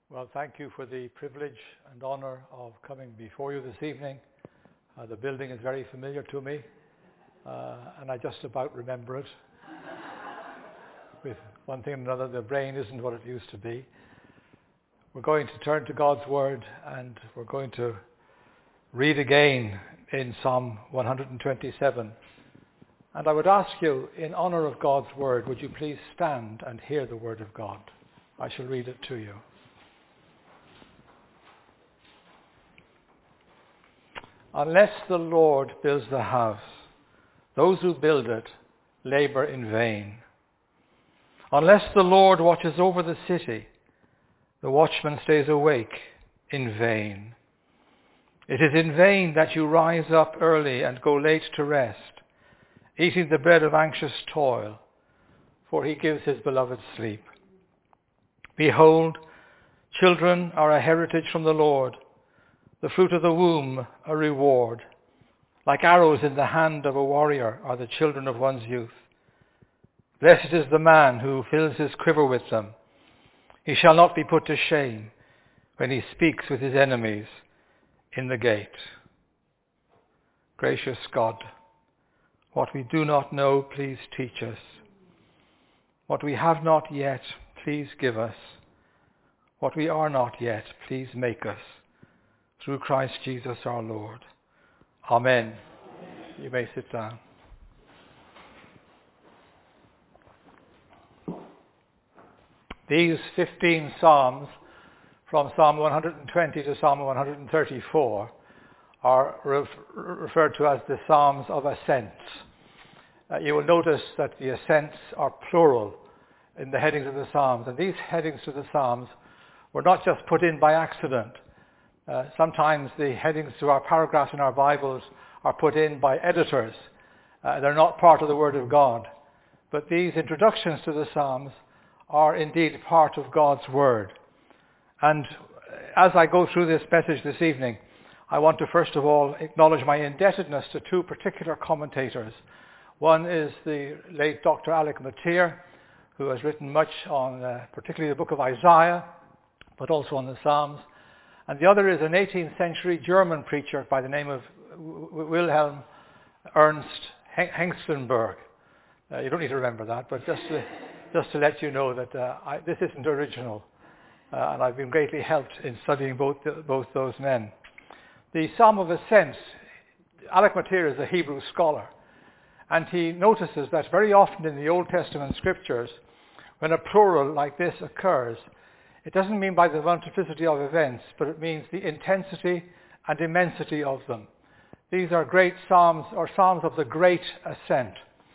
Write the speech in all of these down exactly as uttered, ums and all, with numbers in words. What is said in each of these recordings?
Well, thank you for the privilege and honor of coming before you this evening. Uh, the building is very familiar to me, uh, and I just about remember it. With one thing and another, the brain isn't what it used to be. We're going to turn to God's Word, and we're going to read again in Psalm one twenty-seven. And I would ask you, in honor of God's Word, would you please stand and hear the Word of God? I shall read it to you. Unless the Lord builds the house, those who build it labor in vain. Unless the Lord watches over the city, the watchman stays awake in vain. It is in vain that you rise up early and go late to rest, eating the bread of anxious toil, for he gives his beloved sleep. Behold, children are a heritage from the Lord, the fruit of the womb a reward. Like arrows in the hand of a warrior are the children of one's youth. Blessed is the man who fills his quiver with them. He shall not be put to shame when he speaks with his enemies in the gate. Gracious God, what we do not know, please teach us. What we have not yet, please give us. What we are not yet, please make us. Through Christ Jesus our Lord. Amen. Amen. You may sit down. These fifteen Psalms, from Psalm one twenty to Psalm one thirty-four, are ref- referred to as the Psalms of Ascents. Uh, you will notice that the ascents are plural in the headings of the Psalms, and these headings to the Psalms were not just put in by accident. Uh, sometimes the headings to our paragraphs in our Bibles are put in by editors. Uh, they're not part of the Word of God. But these introductions to the Psalms are indeed part of God's Word. And as I go through this message this evening, I want to first of all acknowledge my indebtedness to two particular commentators. One is the late Doctor Alec Motyer, who has written much on uh, particularly the book of Isaiah, but also on the Psalms. And the other is an eighteenth century German preacher by the name of Wilhelm Ernst Hengstenberg. Uh, you don't need to remember that, but just to, just to let you know that uh, I, this isn't original. Uh, and I've been greatly helped in studying both, both those men. The Psalm of Ascents, Alec Motyer is a Hebrew scholar. And he notices that very often in the Old Testament scriptures, when a plural like this occurs, it doesn't mean by the multiplicity of events, but it means the intensity and immensity of them. These are great psalms, or psalms of the great ascent.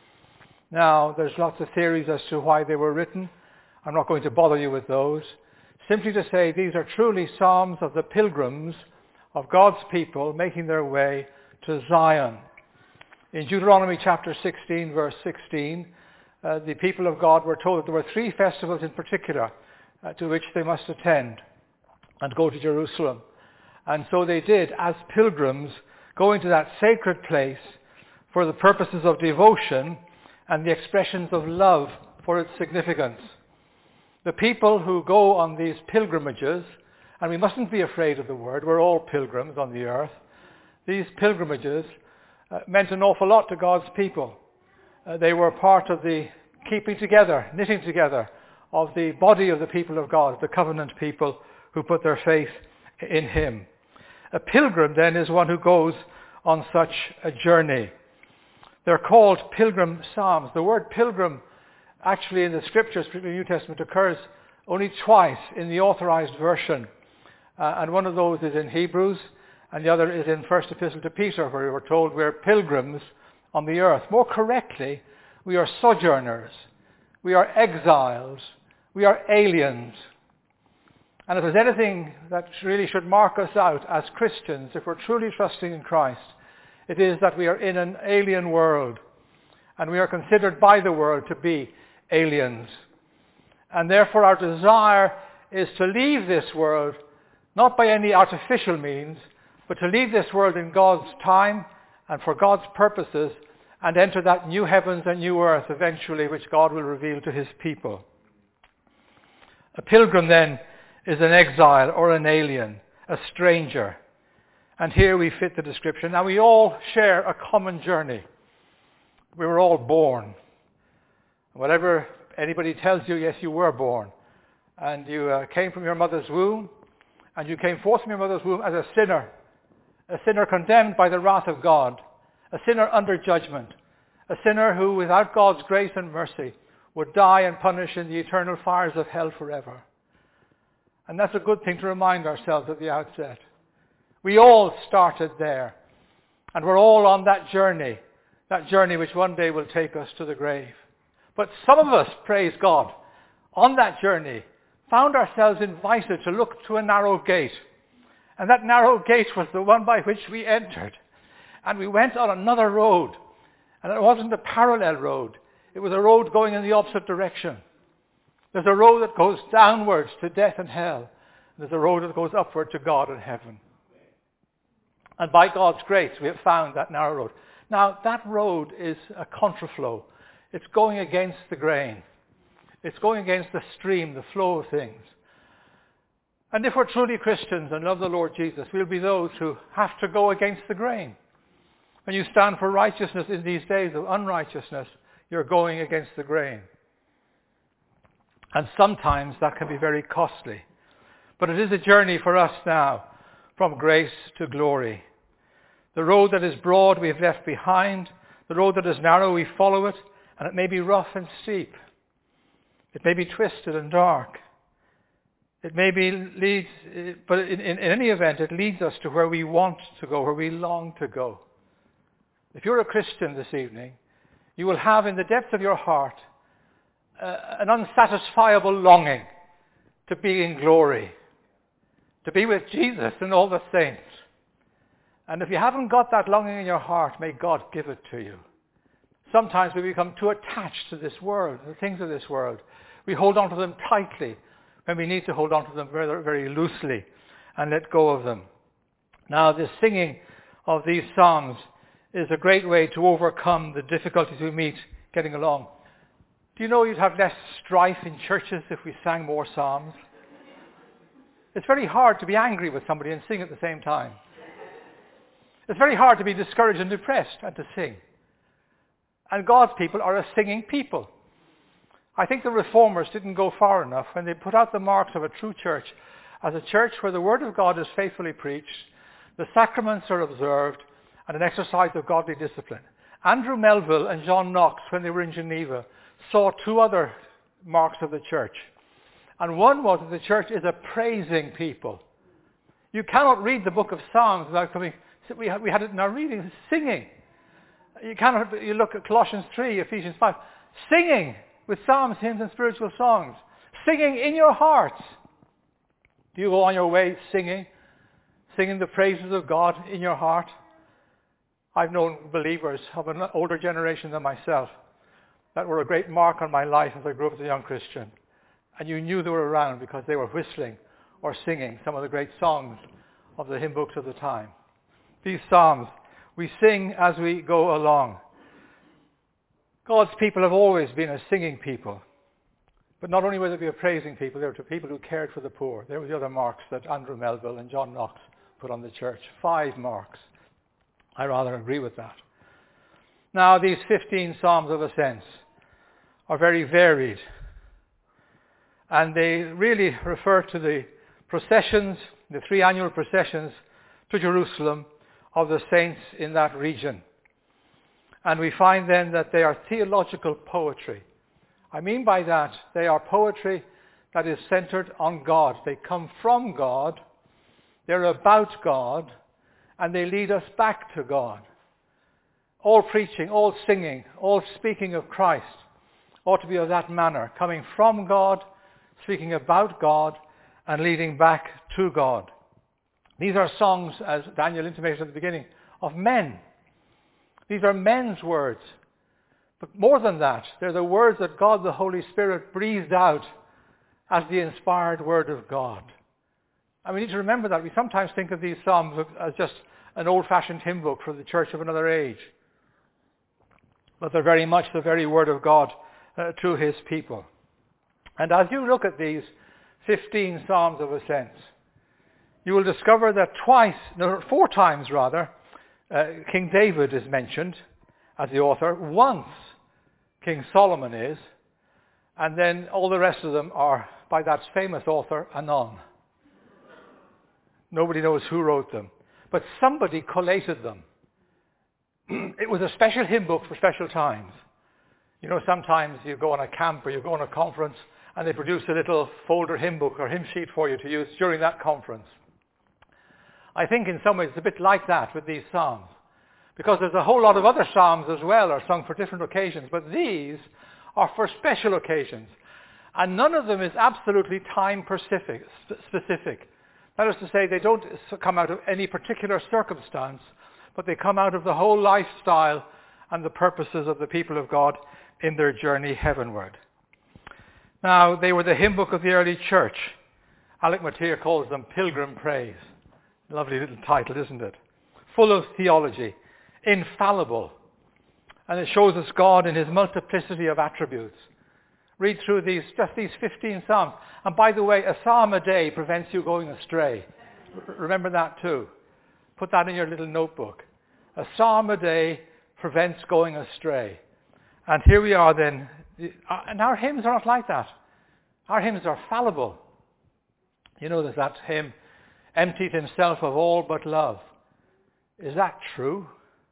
Now, there's lots of theories as to why they were written. I'm not going to bother you with those. Simply to say these are truly psalms of the pilgrims of God's people making their way to Zion. In Deuteronomy chapter sixteen, verse sixteen, uh, the people of God were told that there were three festivals in particular Uh, to which they must attend and go to Jerusalem. And so they did, as pilgrims, going to that sacred place for the purposes of devotion and the expressions of love for its significance. The people who go on these pilgrimages, and we mustn't be afraid of the word, we're all pilgrims on the earth, these pilgrimages uh, meant an awful lot to God's people. Uh, they were part of the keeping together, knitting together, of the body of the people of God, the covenant people who put their faith in him. A pilgrim then is one who goes on such a journey. They're called pilgrim psalms. The word pilgrim actually in the scriptures, particularly the New Testament, occurs only twice in the authorized version. Uh, and one of those is in Hebrews, and the other is in First Epistle to Peter, where we're told we're pilgrims on the earth. More correctly, we are sojourners. We are exiles. We are aliens. And if there's anything that really should mark us out as Christians, if we're truly trusting in Christ, it is that we are in an alien world. And we are considered by the world to be aliens. And therefore our desire is to leave this world, not by any artificial means, but to leave this world in God's time and for God's purposes, and enter that new heavens and new earth eventually, which God will reveal to his people. A pilgrim then is an exile or an alien, a stranger. And here we fit the description. Now we all share a common journey. We were all born. Whatever anybody tells you, yes, you were born. And you uh, came from your mother's womb, and you came forth from your mother's womb as a sinner, a sinner condemned by the wrath of God, a sinner under judgment, a sinner who, without God's grace and mercy, would die and punish in the eternal fires of hell forever. And that's a good thing to remind ourselves at the outset. We all started there, and we're all on that journey, that journey which one day will take us to the grave. But some of us, praise God, on that journey, found ourselves invited to look to a narrow gate. And that narrow gate was the one by which we entered. And we went on another road. And it wasn't a parallel road. It was a road going in the opposite direction. There's a road that goes downwards to death and hell. There's a road that goes upward to God and heaven. And by God's grace, we have found that narrow road. Now, that road is a contraflow. It's going against the grain. It's going against the stream, the flow of things. And if we're truly Christians and love the Lord Jesus, we'll be those who have to go against the grain. When you stand for righteousness in these days of unrighteousness, you're going against the grain. And sometimes that can be very costly. But it is a journey for us now, from grace to glory. The road that is broad we have left behind. The road that is narrow we follow it. And it may be rough and steep. It may be twisted and dark. It may be leads, but in, in, in any event, it leads us to where we want to go, where we long to go. If you're a Christian this evening, you will have in the depths of your heart uh, an unsatisfiable longing to be in glory, to be with Jesus and all the saints. And if you haven't got that longing in your heart, may God give it to you. Sometimes we become too attached to this world, the things of this world. We hold on to them tightly when we need to hold on to them very, very loosely and let go of them. Now, the singing of these psalms is a great way to overcome the difficulties we meet getting along. Do you know you'd have less strife in churches if we sang more psalms? It's very hard to be angry with somebody and sing at the same time. It's very hard to be discouraged and depressed and to sing. And God's people are a singing people. I think the reformers didn't go far enough when they put out the marks of a true church as a church where the word of God is faithfully preached, the sacraments are observed, and an exercise of godly discipline. Andrew Melville and John Knox, when they were in Geneva, saw two other marks of the church. And one was that the church is a praising people. You cannot read the book of Psalms without coming, we had, we had it in our reading, singing. You cannot, you look at Colossians three, Ephesians five, singing with psalms, hymns, and spiritual songs. Singing in your hearts. Do you go on your way singing? Singing the praises of God in your heart? I've known believers of an older generation than myself that were a great mark on my life as I grew up as a young Christian. And you knew they were around because they were whistling or singing some of the great songs of the hymn books of the time. These psalms, we sing as we go along. God's people have always been a singing people. But not only were they a praising people, they were people who cared for the poor. There were the other marks that Andrew Melville and John Knox put on the church. Five marks. I rather agree with that. Now, these fifteen Psalms of Ascents are very varied. And they really refer to the processions, the three annual processions to Jerusalem of the saints in that region. And we find then that they are theological poetry. I mean by that, they are poetry that is centered on God. They come from God, they're about God, and they lead us back to God. All preaching, all singing, all speaking of Christ ought to be of that manner, coming from God, speaking about God, and leading back to God. These are songs, as Daniel intimated at the beginning, of men. These are men's words. But more than that, they're the words that God the Holy Spirit breathed out as the inspired word of God. And we need to remember that. We sometimes think of these psalms as just an old-fashioned hymn book for the church of another age. But they're very much the very word of God uh, to his people. And as you look at these fifteen Psalms of Ascent. You will discover that twice, no, four times rather, uh, King David is mentioned as the author. Once King Solomon is, and then all the rest of them are by that famous author, Anon. Nobody knows who wrote them, but somebody collated them. It was a special hymn book for special times. You know, sometimes you go on a camp or you go on a conference and they produce a little folder hymn book or hymn sheet for you to use during that conference. I think in some ways it's a bit like that with these psalms, because there's a whole lot of other psalms as well are sung for different occasions, but these are for special occasions. And none of them is absolutely time specific. That is to say, they don't come out of any particular circumstance, but they come out of the whole lifestyle and the purposes of the people of God in their journey heavenward. Now, they were the hymn book of the early church. Alec Motyer calls them Pilgrim Praise. Lovely little title, isn't it? Full of theology, infallible. And it shows us God in his multiplicity of attributes. Read through these, just these fifteen psalms. And by the way, a psalm a day prevents you going astray. R- remember that too. Put that in your little notebook. A psalm a day prevents going astray. And here we are then. And our hymns are not like that. Our hymns are fallible. You know, there's that hymn, emptied himself of all but love. Is that true?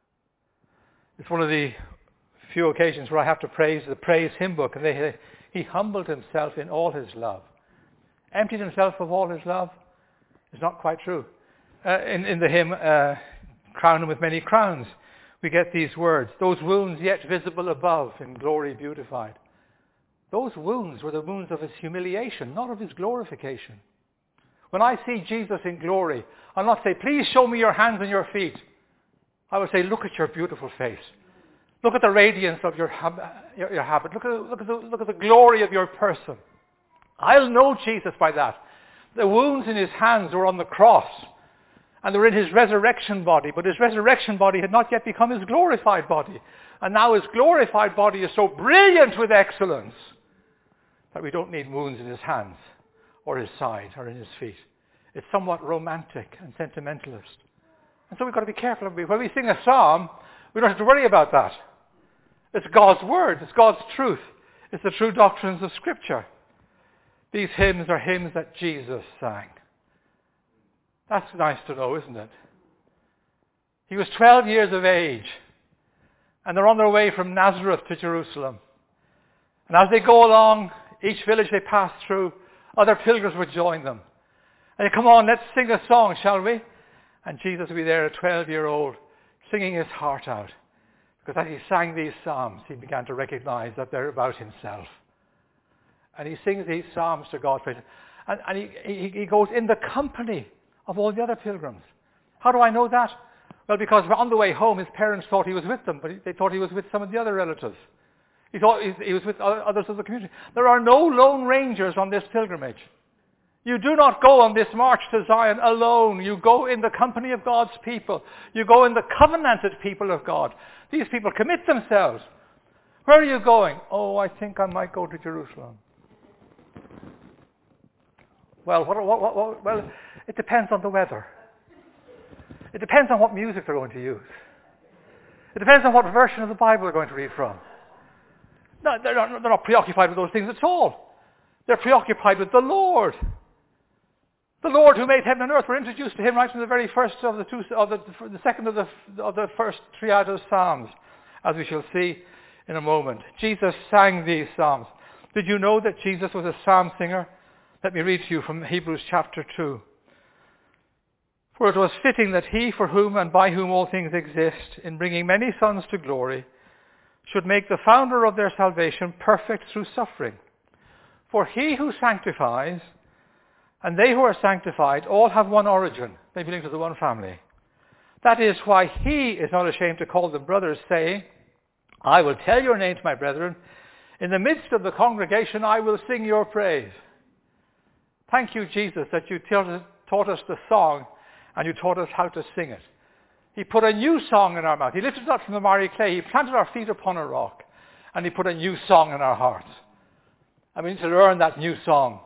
It's one of the few occasions where I have to praise the praise hymn book. And they, he humbled himself in all his love. Emptied himself of all his love is not quite true. Uh, in, in the hymn, uh, Crown him with many crowns, we get these words, those wounds yet visible above, in glory beautified. Those wounds were the wounds of his humiliation, not of his glorification. When I see Jesus in glory, I'll not say, please show me your hands and your feet. I will say, look at your beautiful face. Look at the radiance of your, hab- your, your habit. Look at, look, at the, look at the glory of your person. I'll know Jesus by that. The wounds in his hands were on the cross, and they were in his resurrection body, but his resurrection body had not yet become his glorified body. And now his glorified body is so brilliant with excellence that we don't need wounds in his hands or his side or in his feet. It's somewhat romantic and sentimentalist. And so we've got to be careful. When we sing a psalm, we don't have to worry about that. It's God's word. It's God's truth. It's the true doctrines of Scripture. These hymns are hymns that Jesus sang. That's nice to know, isn't it? He was twelve years of age, and they're on their way from Nazareth to Jerusalem. And as they go along, each village they pass through, other pilgrims would join them. And they come on, let's sing a song, shall we? And Jesus would be there, a twelve-year-old, singing his heart out. Because as he sang these psalms, he began to recognize that they're about himself. And he sings these psalms to God. And, and he, he, he goes in the company of all the other pilgrims. How do I know that? Well, because on the way home, his parents thought he was with them, but they thought he was with some of the other relatives. He thought he was with others of the community. There are no lone rangers on this pilgrimage. You do not go on this march to Zion alone. You go in the company of God's people. You go in the covenanted people of God. These people commit themselves. Where are you going? Oh, I think I might go to Jerusalem. Well, what, what, what, what, well, it depends on the weather. It depends on what music they're going to use. It depends on what version of the Bible they're going to read from. No, they're not, they're not preoccupied with those things at all. They're preoccupied with the Lord. The Lord who made heaven and earth. We're introduced to him right from the very first of the two, of the, the second of the, of the first triad of Psalms, as we shall see in a moment. Jesus sang these Psalms. Did you know that Jesus was a psalm singer? Let me read to you from Hebrews chapter two. For it was fitting that he for whom and by whom all things exist, in bringing many sons to glory, should make the founder of their salvation perfect through suffering. For he who sanctifies and they who are sanctified all have one origin. They belong to the one family. That is why he is not ashamed to call them brothers, saying, I will tell your name to my brethren. In the midst of the congregation I will sing your praise. Thank you, Jesus, that you taught us the song and you taught us how to sing it. He put a new song in our mouth. He lifted us up from the miry clay. He planted our feet upon a rock. And he put a new song in our hearts. And we need to learn that new song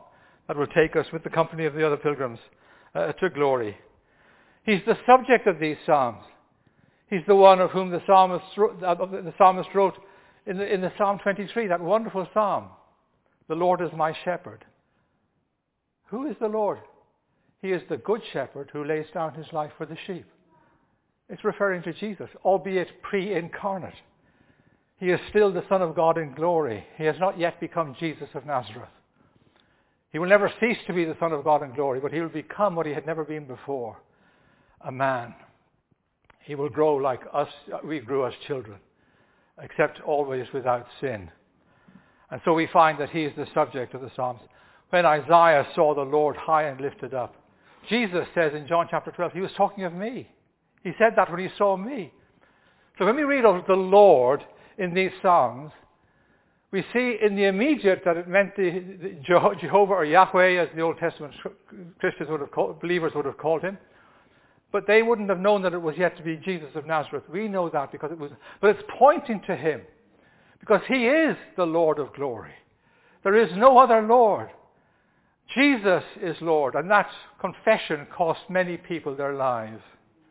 that will take us with the company of the other pilgrims uh, to glory. He's the subject of these psalms. He's the one of whom the psalmist wrote, uh, the psalmist wrote in the, in the Psalm twenty-three, that wonderful psalm. The Lord is my shepherd. Who is the Lord? He is the good shepherd who lays down his life for the sheep. It's referring to Jesus, albeit pre-incarnate. He is still the Son of God in glory. He has not yet become Jesus of Nazareth. He will never cease to be the Son of God in glory, but he will become what he had never been before, a man. He will grow like us, we grew as children, except always without sin. And so we find that he is the subject of the Psalms. When Isaiah saw the Lord high and lifted up, Jesus says in John chapter twelve, he was talking of me. He said that when he saw me. So when we read of the Lord in these Psalms, we see in the immediate that it meant the, the Jehovah or Yahweh, as the Old Testament Christians would have called, believers would have called him. But they wouldn't have known that it was yet to be Jesus of Nazareth. We know that because it was, but it's pointing to him. Because he is the Lord of glory. There is no other Lord. Jesus is Lord, and that confession cost many people their lives.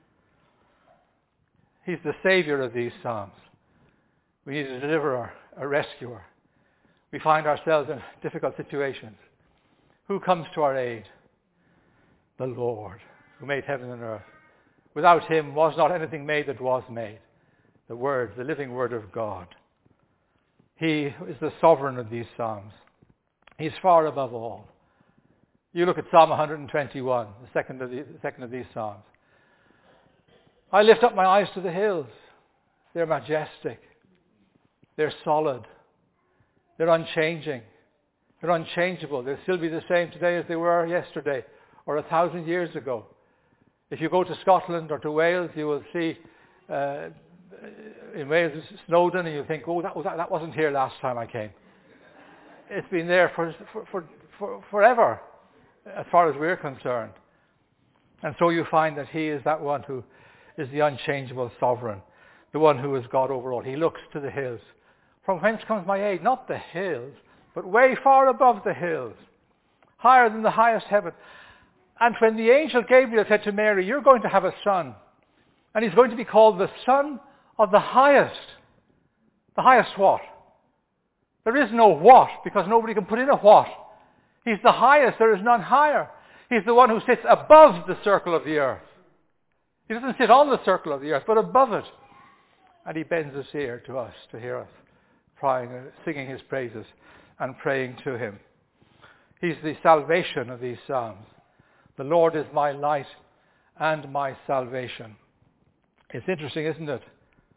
He's the Savior of these Psalms. We need a deliverer, a rescuer. We find ourselves in difficult situations. Who comes to our aid? The Lord, who made heaven and earth. Without him was not anything made that was made. The Word, the living Word of God. He is the sovereign of these Psalms. He's far above all. You look at Psalm one twenty-one, the second of, the, the second of these Psalms. I lift up my eyes to the hills. They're majestic. They're solid. They're unchanging. They're unchangeable. They'll still be the same today as they were yesterday or a thousand years ago. If you go to Scotland or to Wales, you will see uh, in Wales Snowdon, and you think, oh, that, was, that wasn't here last time I came. It's been there for, for, for, for forever, as far as we're concerned. And so you find that he is that one who is the unchangeable sovereign, the one who is God over all. He looks to the hills. From whence comes my aid? Not the hills, but way far above the hills, higher than the highest heaven. And when the angel Gabriel said to Mary, you're going to have a son, and he's going to be called the Son of the Highest. The highest what? There is no what, because nobody can put in a what. He's the highest. There is none higher. He's the one who sits above the circle of the earth. He doesn't sit on the circle of the earth, but above it. And he bends his ear to us, to hear us, crying, singing his praises and praying to him. He's the salvation of these Psalms. The Lord is my light and my salvation. It's interesting, isn't it,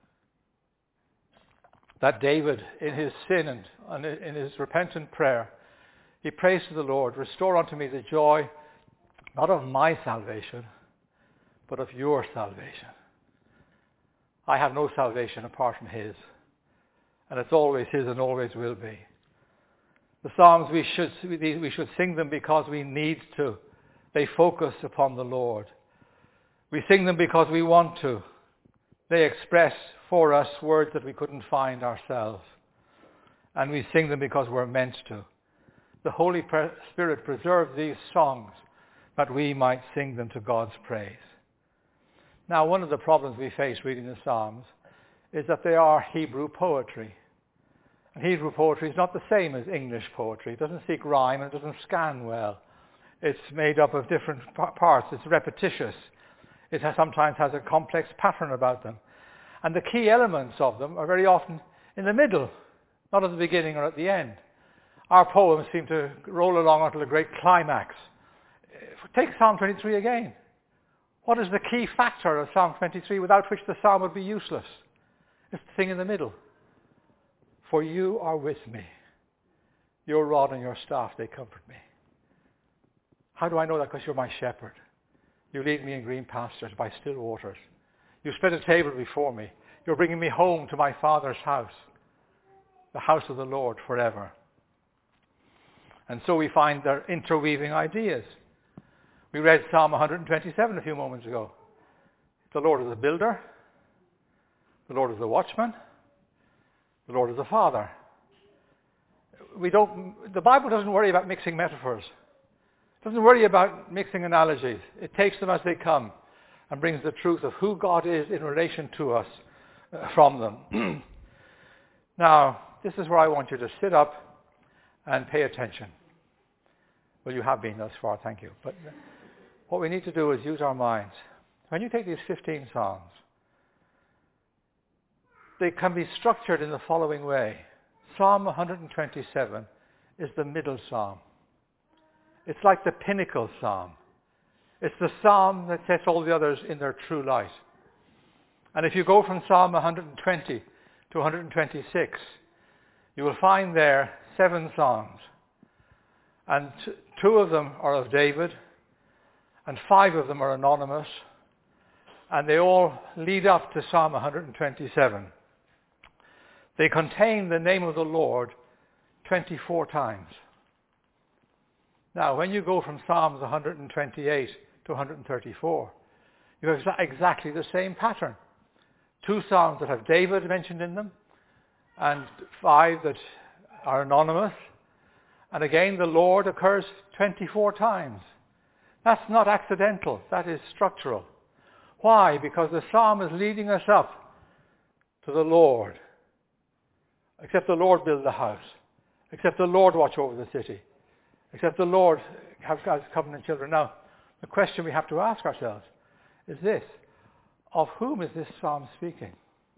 that David, in his sin and in his repentant prayer, he prays to the Lord, restore unto me the joy, not of my salvation, but of your salvation. I have no salvation apart from his, and it's always his and always will be. The Psalms, we should, we should sing them because we need to. They focus upon the Lord. We sing them because we want to. They express for us words that we couldn't find ourselves. And we sing them because we're meant to. The Holy Spirit preserved these songs that we might sing them to God's praise. Now, one of the problems we face reading the Psalms is that they are Hebrew poetry. And Hebrew poetry is not the same as English poetry. It doesn't seek rhyme and it doesn't scan well. It's made up of different parts. It's repetitious. It has, sometimes has a complex pattern about them. And the key elements of them are very often in the middle, not at the beginning or at the end. Our poems seem to roll along until a great climax. Take Psalm twenty-three again. What is the key factor of Psalm twenty-three without which the psalm would be useless? It's the thing in the middle. For you are with me. Your rod and your staff, they comfort me. How do I know that? Because you're my shepherd. You lead me in green pastures by still waters. You spread a table before me. You're bringing me home to my Father's house, the house of the Lord forever. And so we find their interweaving ideas. We read Psalm one twenty-seven a few moments ago. The Lord is a builder. The Lord is a watchman. The Lord is a father. We don't, the Bible doesn't worry about mixing metaphors. Doesn't worry about mixing analogies. It takes them as they come and brings the truth of who God is in relation to us uh, from them. Now, this is where I want you to sit up and pay attention. Well, you have been thus far, thank you. But what we need to do is use our minds. When you take these fifteen Psalms, they can be structured in the following way. Psalm one hundred twenty-seven is the middle psalm. It's like the pinnacle psalm. It's the psalm that sets all the others in their true light. And if you go from Psalm one hundred twenty to one hundred twenty-six, you will find there seven songs. And t- two of them are of David, and five of them are anonymous, and they all lead up to Psalm one hundred twenty-seven. They contain the name of the Lord twenty-four times. Now, when you go from Psalms one hundred twenty-eight to one hundred thirty-four, you have exa- exactly the same pattern. Two Psalms that have David mentioned in them, and five that are anonymous. And again, the Lord occurs twenty-four times. That's not accidental. That is structural. Why? Because the psalm is leading us up to the Lord. Except the Lord build the house. Except the Lord watch over the city. Except the Lord have God's covenant children. Now, the question we have to ask ourselves is this. Of whom is this psalm speaking?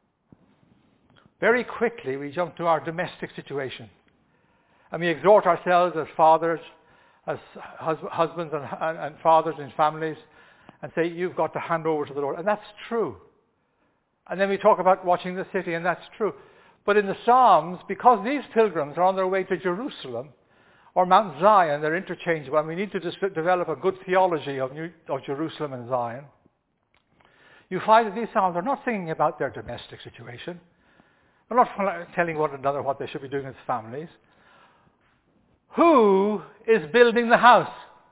Very quickly we jump to our domestic situation. And we exhort ourselves as fathers, as hus- husbands and, and, and fathers in families, and say, you've got to hand over to the Lord. And that's true. And then we talk about watching the city, and that's true. But in the Psalms, because these pilgrims are on their way to Jerusalem, or Mount Zion, they're interchangeable, and we need to dis- develop a good theology of, New, of Jerusalem and Zion, you find that these Psalms are not singing about their domestic situation. They're not telling one another what they should be doing as families. Who is building the house?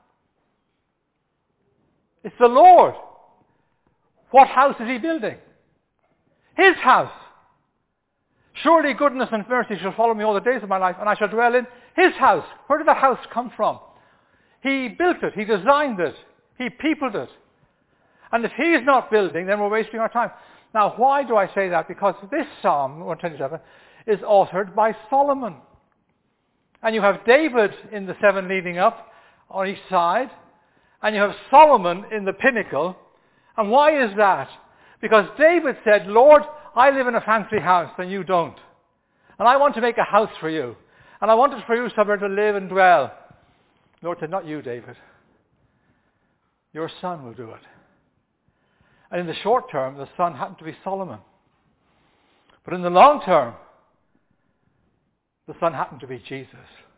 It's the Lord. What house is he building? His house. Surely goodness and mercy shall follow me all the days of my life, and I shall dwell in his house. Where did the house come from? He built it. He designed it. He peopled it. And if he is not building, then we're wasting our time. Now, why do I say that? Because this Psalm, one twenty-seven, is authored by Solomon. And you have David in the seven leading up on each side, and you have Solomon in the pinnacle. And why is that? Because David said, Lord, I live in a fancy house and you don't. And I want to make a house for you. And I want it for you somewhere to live and dwell. The Lord said, not you, David. Your son will do it. And in the short term, the son happened to be Solomon. But in the long term, the son happened to be Jesus.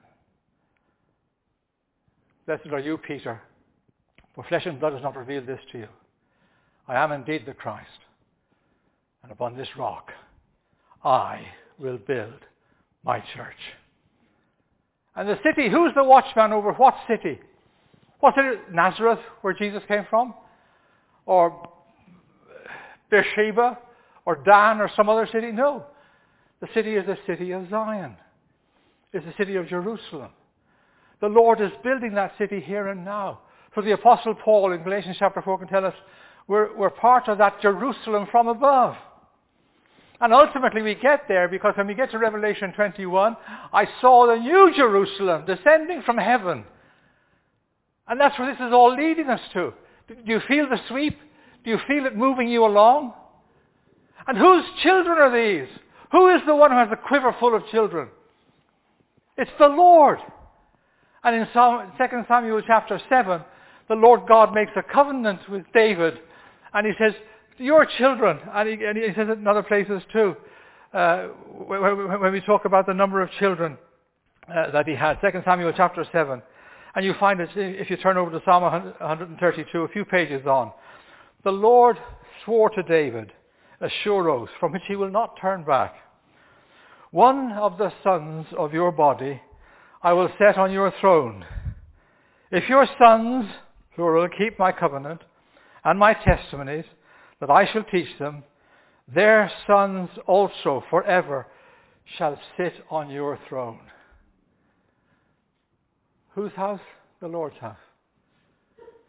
Blessed are you, Peter, for flesh and blood has not revealed this to you. I am indeed the Christ. And upon this rock, I will build my church. And the city, who's the watchman over what city? Was it Nazareth, where Jesus came from? Or Beersheba? Or Dan, or some other city? No. The city is the city of Zion. It's the city of Jerusalem. The Lord is building that city here and now. For the Apostle Paul in Galatians chapter four can tell us we're, we're part of that Jerusalem from above. And ultimately we get there because when we get to Revelation twenty-one, I saw the new Jerusalem descending from heaven. And that's where this is all leading us to. Do you feel the sweep? Do you feel it moving you along? And whose children are these? Who is the one who has a quiver full of children? It's the Lord. And in Second Samuel chapter seven, the Lord God makes a covenant with David. And he says, your children, and he, and he says it in other places too, uh, when, when we talk about the number of children uh, that he had. Second Samuel chapter seven. And you find it, if you turn over to Psalm one hundred thirty-two, a few pages on. The Lord swore to David a sure oath from which he will not turn back. One of the sons of your body I will set on your throne. If your sons, plural, keep my covenant and my testimonies that I shall teach them, their sons also forever shall sit on your throne. Whose house? The Lord's house.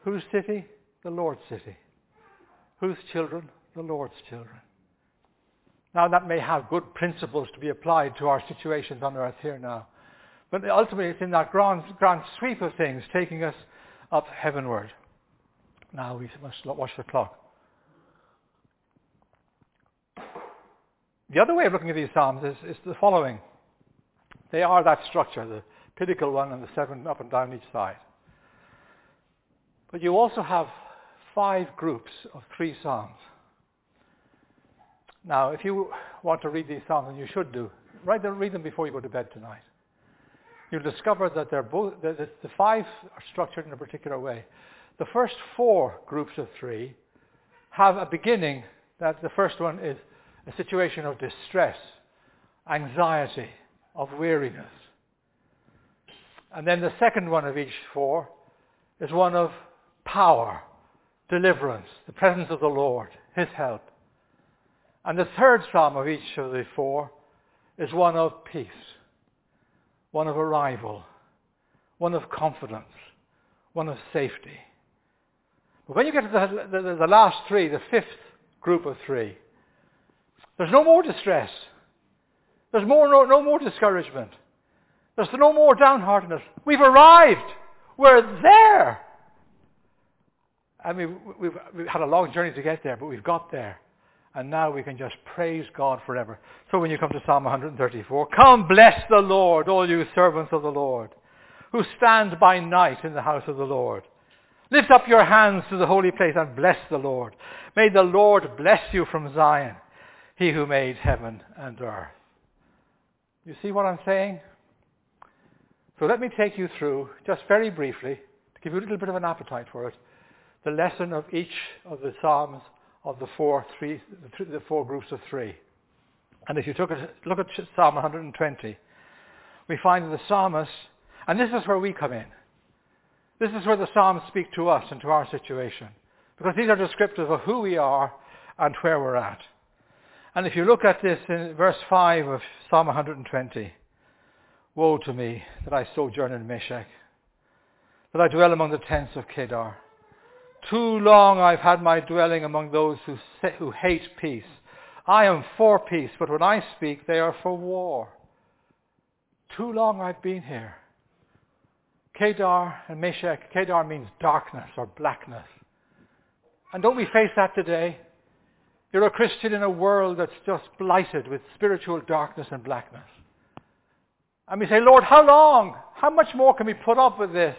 Whose city? The Lord's city. Whose children? The Lord's children. Now that may have good principles to be applied to our situations on earth here now. But ultimately it's in that grand, grand sweep of things taking us up heavenward. Now we must watch the clock. The other way of looking at these Psalms is, is the following. They are that structure, the pinnacle one and the seven up and down each side. But you also have five groups of three Psalms. Now, if you want to read these Psalms, and you should do, read them, read them before you go to bed tonight. You'll discover that they're both, that the five are structured in a particular way. The first four groups of three have a beginning. That the first one is a situation of distress, anxiety, of weariness. And then the second one of each four is one of power, deliverance, the presence of the Lord, his help. And the third psalm of each of the four is one of peace, one of arrival, one of confidence, one of safety. But when you get to the, the, the last three, the fifth group of three, there's no more distress. There's more, no, no more discouragement. There's no more downheartedness. We've arrived. We're there. I mean, we've, we've had a long journey to get there, but we've got there. And now we can just praise God forever. So when you come to Psalm one thirty-four, come bless the Lord, all you servants of the Lord, who stand by night in the house of the Lord. Lift up your hands to the holy place and bless the Lord. May the Lord bless you from Zion, he who made heaven and earth. You see what I'm saying? So let me take you through, just very briefly, to give you a little bit of an appetite for it, the lesson of each of the Psalms of the four, three, the four groups of three. And if you took a, look at Psalm one twenty, we find that the psalmist, and this is where we come in. This is where the Psalms speak to us and to our situation. Because these are descriptive of who we are and where we're at. And if you look at this in verse five of Psalm one twenty, woe to me that I sojourn in Meshech, that I dwell among the tents of Kedar. Too long I've had my dwelling among those who, say, who hate peace. I am for peace, but when I speak, they are for war. Too long I've been here. Kedar and Meshech, Kedar means darkness or blackness. And don't we face that today? You're a Christian in a world that's just blighted with spiritual darkness and blackness. And we say, Lord, how long? How much more can we put up with this?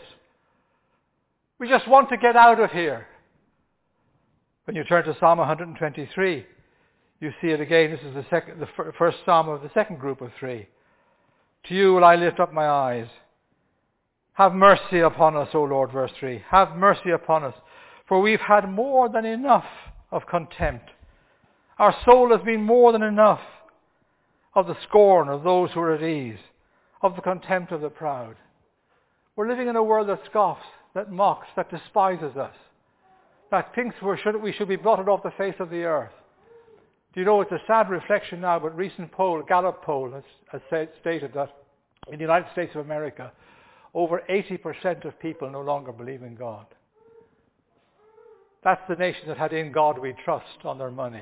We just want to get out of here. When you turn to Psalm one twenty-three, you see it again. This is the, second, the f- first psalm of the second group of three. To you will I lift up my eyes. Have mercy upon us, O Lord, verse three. Have mercy upon us, for we've had more than enough of contempt. Our soul has been more than enough of the scorn of those who are at ease, of the contempt of the proud. We're living in a world that scoffs, that mocks, that despises us, that thinks we should, we should be blotted off the face of the earth. Do you know, it's a sad reflection now, but recent poll, Gallup poll, has, has said, stated that in the United States of America, over eighty percent of people no longer believe in God. That's the nation that had "In God We Trust" on their money.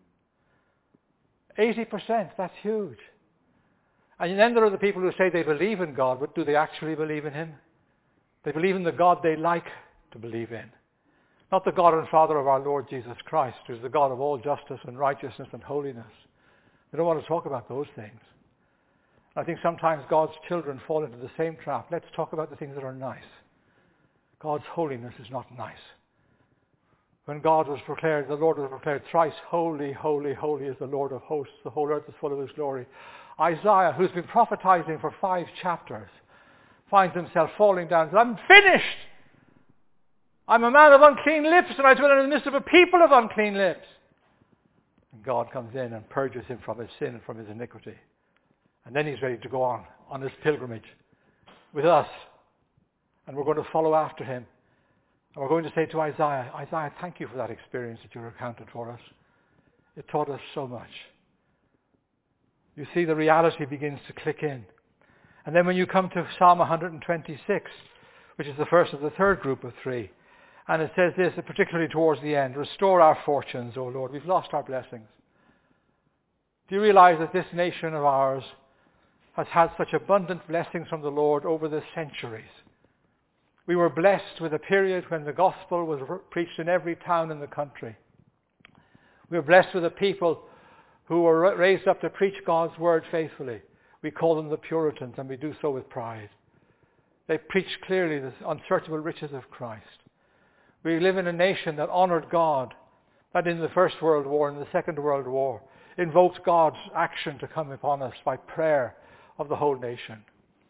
eighty percent, that's huge. And then there are the people who say they believe in God, but do they actually believe in him? They believe in the God they like to believe in. Not the God and Father of our Lord Jesus Christ, who is the God of all justice and righteousness and holiness. They don't want to talk about those things. I think sometimes God's children fall into the same trap. Let's talk about the things that are nice. God's holiness is not nice. When God was proclaimed, the Lord was proclaimed, thrice holy, holy, holy is the Lord of hosts. The whole earth is full of his glory. Isaiah, who's been prophetizing for five chapters, finds himself falling down and says, I'm finished. I'm a man of unclean lips, and I dwell in the midst of a people of unclean lips. And God comes in and purges him from his sin and from his iniquity. And then he's ready to go on, on his pilgrimage with us. And we're going to follow after him. And we're going to say to Isaiah, Isaiah, thank you for that experience that you recounted for us. It taught us so much. You see, the reality begins to click in. And then when you come to Psalm one twenty-six, which is the first of the third group of three, And it says this, particularly towards the end, restore our fortunes, O Lord. We've lost our blessings. Do you realize that this nation of ours has had such abundant blessings from the Lord over the centuries? We were blessed with a period when the gospel was preached in every town in the country. We were blessed with a people who were raised up to preach God's word faithfully. We call them the Puritans, and we do so with pride. They preached clearly the unsearchable riches of Christ. We live in a nation that honored God, that in the First World War and the Second World War invoked God's action to come upon us by prayer of the whole nation.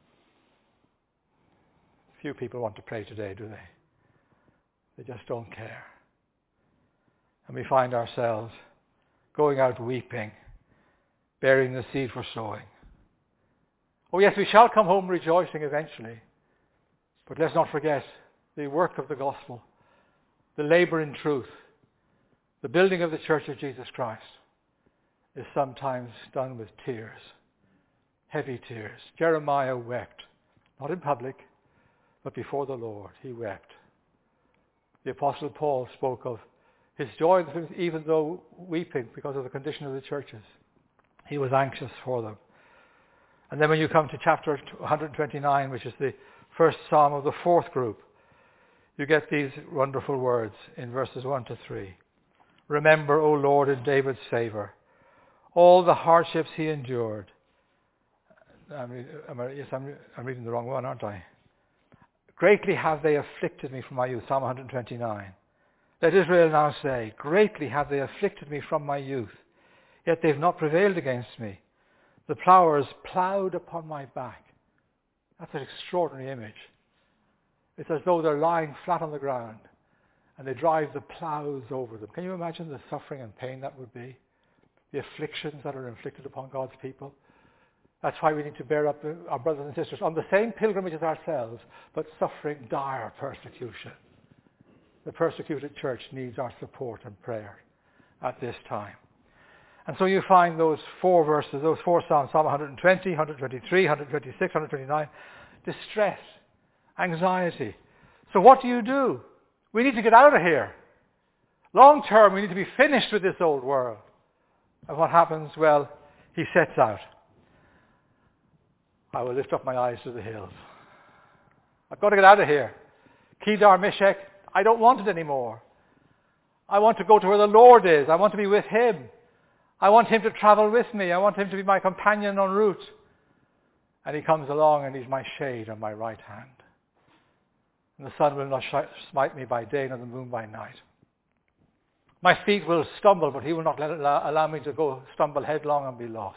Few people want to pray today, do they? They just don't care. And we find ourselves going out weeping, bearing the seed for sowing. Oh yes, we shall come home rejoicing eventually. But let's not forget the work of the gospel, the labor in truth, the building of the church of Jesus Christ is sometimes done with tears, heavy tears. Jeremiah wept, not in public, but before the Lord. He wept. The Apostle Paul spoke of his joy even though weeping because of the condition of the churches. He was anxious for them. And then when you come to chapter one twenty-nine, which is the first psalm of the fourth group, you get these wonderful words in verses one to three. Remember, O Lord, in David's favor, all the hardships he endured. I'm, I'm, yes, I'm, I'm reading the wrong one, aren't I? Greatly have they afflicted me from my youth, Psalm one twenty-nine. Let Israel now say, greatly have they afflicted me from my youth, yet they've not prevailed against me. The plowers ploughed upon my back. That's an extraordinary image. It's as though they're lying flat on the ground and they drive the plows over them. Can you imagine the suffering and pain that would be? The afflictions that are inflicted upon God's people? That's why we need to bear up our brothers and sisters on the same pilgrimage as ourselves, but suffering dire persecution. The persecuted church needs our support and prayer at this time. And so you find those four verses, those four Psalms, Psalm one twenty, one twenty-three, one twenty-six, one twenty-nine, distress, anxiety. So what do you do? We need to get out of here. Long term, we need to be finished with this old world. And what happens? Well, he sets out. I will lift up my eyes to the hills. I've got to get out of here. Kedar, Meshech, I don't want it anymore. I want to go to where the Lord is. I want to be with him. I want him to travel with me. I want him to be my companion en route. And he comes along and he's my shade on my right hand. And the sun will not smite me by day nor the moon by night. My feet will stumble, but he will not let it allow, allow me to go stumble headlong and be lost.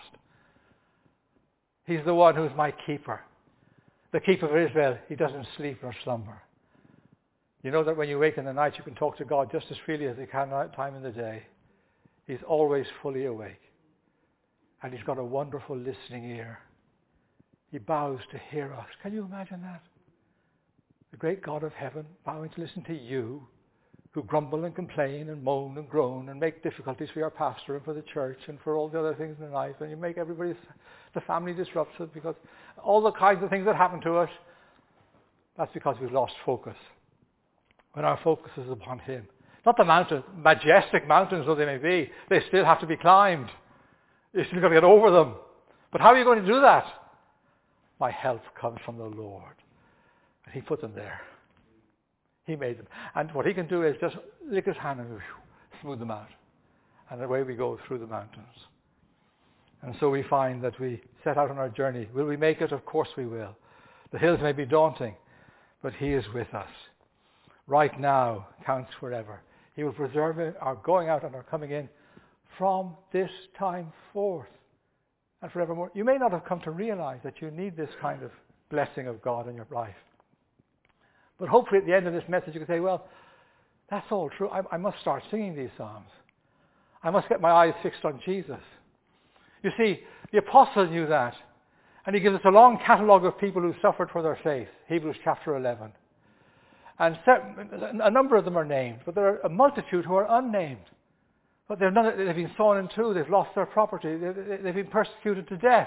He's the one who's my keeper. The keeper of Israel, he doesn't sleep nor slumber. You know that when you wake in the night, you can talk to God just as freely as you can at time in the day. He's always fully awake. And he's got a wonderful listening ear. He bows to hear us. Can you imagine that? The great God of heaven bowing to listen to you, who grumble and complain and moan and groan and make difficulties for your pastor and for the church and for all the other things in life. And you make everybody's, the family disrupted because all the kinds of things that happen to us, that's because we've lost focus. When our focus is upon him. Not the mountain, majestic mountains though they may be, they still have to be climbed. You've still got to get over them. But how are you going to do that? My help comes from the Lord. And he put them there. He made them. And what he can do is just lick his hand and whew, smooth them out. And away we go through the mountains. And so we find that we set out on our journey. Will we make it? Of course we will. The hills may be daunting, but he is with us. Right now counts forever. He will preserve our going out and our coming in from this time forth and forevermore. You may not have come to realize that you need this kind of blessing of God in your life. But hopefully at the end of this message you can say, well, that's all true. I, I must start singing these psalms. I must get my eyes fixed on Jesus. You see, the apostle knew that. And he gives us a long catalogue of people who suffered for their faith. Hebrews chapter eleven. And a number of them are named, but there are a multitude who are unnamed. But they've, none, they've been sawn in two, they've lost their property, they've, they've been persecuted to death.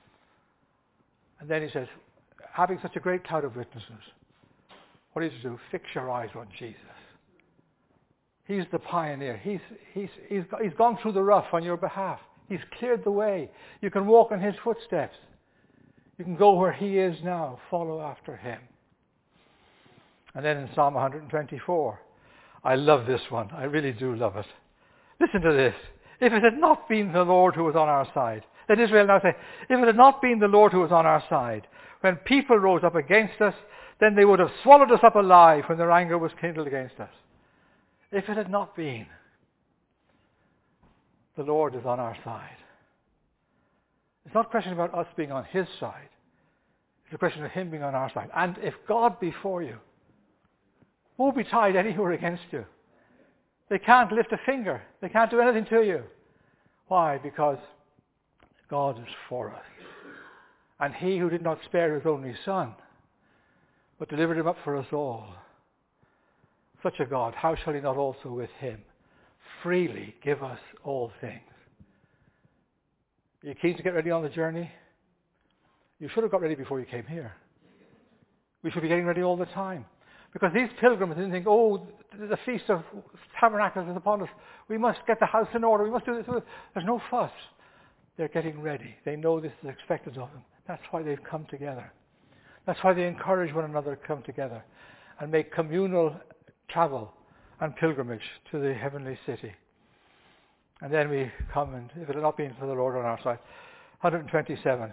And then he says, having such a great cloud of witnesses, what do you do? Fix your eyes on Jesus. He's the pioneer. He's, he's, he's, he's gone through the rough on your behalf. He's cleared the way. You can walk in his footsteps. You can go where he is now. Follow after him. And then in Psalm one twenty-four, I love this one. I really do love it. Listen to this. If it had not been the Lord who was on our side. Let Israel now say, if it had not been the Lord who was on our side, when people rose up against us, then they would have swallowed us up alive when their anger was kindled against us. If it had not been, the Lord is on our side. It's not a question about us being on his side. It's a question of him being on our side. And if God be for you, woe betide anywhere against you. They can't lift a finger. They can't do anything to you. Why? Because God is for us. And he who did not spare his only son, but delivered him up for us all. Such a God, how shall he not also with him freely give us all things? Are you keen to get ready on the journey? You should have got ready before you came here. We should be getting ready all the time. Because these pilgrims didn't think, oh, the Feast of Tabernacles is upon us. We must get the house in order. We must do this. There's no fuss. They're getting ready. They know this is expected of them. That's why they've come together. That's why they encourage one another to come together and make communal travel and pilgrimage to the heavenly city. And then we come, and if it had not been for the Lord on our side, one twenty-seven.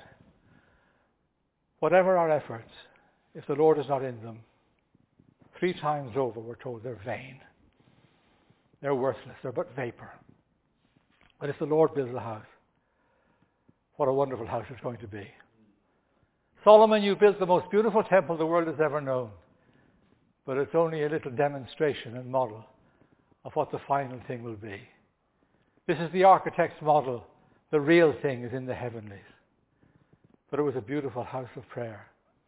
Whatever our efforts, if the Lord is not in them, three times over we're told they're vain. They're worthless. They're but vapor. But if the Lord builds the house, what a wonderful house it's going to be. Solomon, you built the most beautiful temple the world has ever known. But it's only a little demonstration and model of what the final thing will be. This is the architect's model. The real thing is in the heavenlies. But it was a beautiful house of prayer.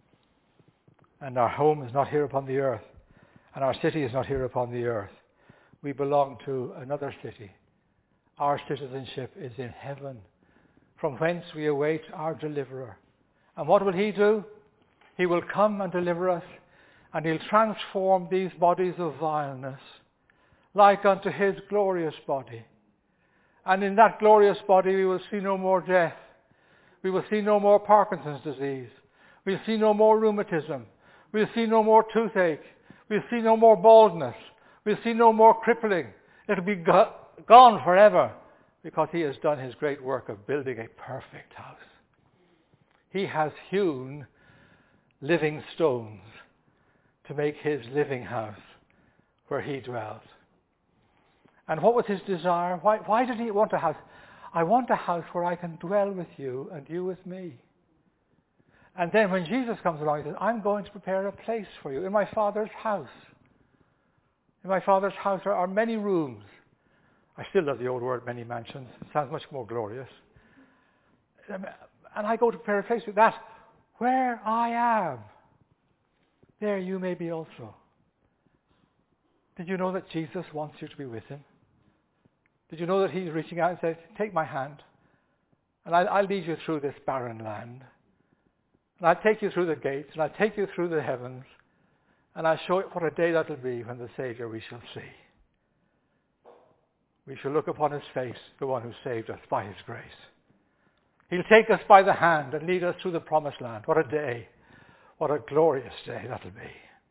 And our home is not here upon the earth. And our city is not here upon the earth. We belong to another city. Our citizenship is in heaven, from whence we await our deliverer. And what will he do? He will come and deliver us, and he'll transform these bodies of vileness like unto his glorious body. And in that glorious body we will see no more death. We will see no more Parkinson's disease. We'll see no more rheumatism. We'll see no more toothache. We'll see no more baldness. We'll see no more crippling. It'll be go- gone forever, because he has done his great work of building a perfect house. He has hewn living stones to make his living house where he dwells. And what was his desire? Why, why did he want a house? I want a house where I can dwell with you and you with me. And then when Jesus comes along, he says, I'm going to prepare a place for you in my Father's house. In my Father's house are, are many rooms. I still love the old word, many mansions. It sounds much more glorious. And I go to prepare a place for you. That where I am, there you may be also. Did you know that Jesus wants you to be with him? Did you know that he's reaching out and says, take my hand, and I'll, I'll lead you through this barren land. And I'll take you through the gates, and I'll take you through the heavens, and I'll show you what a day that'll be when the Saviour we shall see. We shall look upon his face, the one who saved us by his grace. He'll take us by the hand and lead us through the promised land. What a day. What a glorious day that'll be.